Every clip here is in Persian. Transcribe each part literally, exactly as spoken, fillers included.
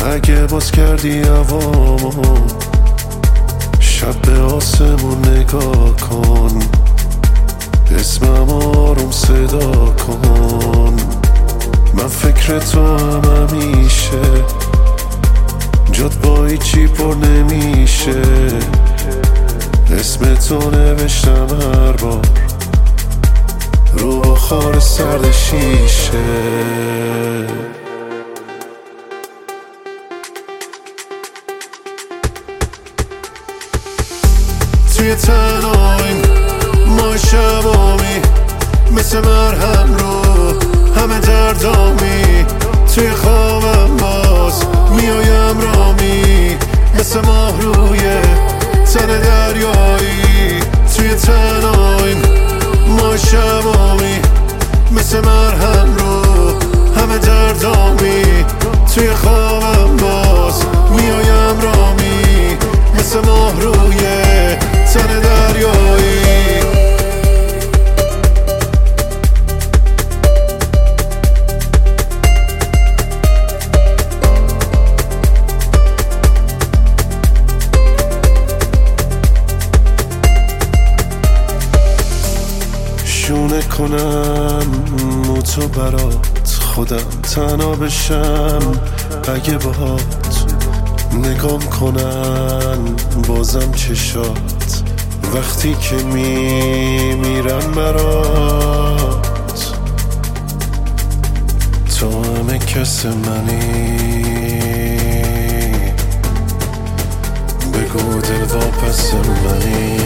اگه باز کردی هوامو شب به آسمون نگاه کن، اسمم آروم صدا کن. من فکر تو هم همیشه، جات با هیچی پر نمیشه. اسم تو نوشتم هر بار رو بخار سرد شیشه. توی تنهاییم ما شبامی، مثل مرهم رو همه دردامی. توی خوابم باز میایم رامی، مثل ماه روی تن دریایی. توی تنهاییم ما شبامی، مثل مرهم رو همه دردامی. توی خوابم باز میایم رامی، مثل ماه روی تن دریایی. شونه کنم مو تو برات، خودم تنها بشم اگه باهات. نگام کنن بازم چشات وقتی که میمیرم برات. تو همه کس منی، بگو دل واپس منی.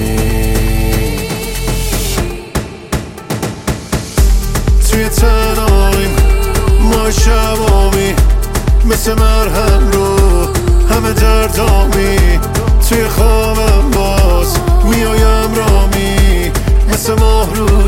توی تنهاییم ما شبامی، مثل مرهم رو همه دردامی. توی خوابم باز میایم رامی، مثل ماه رو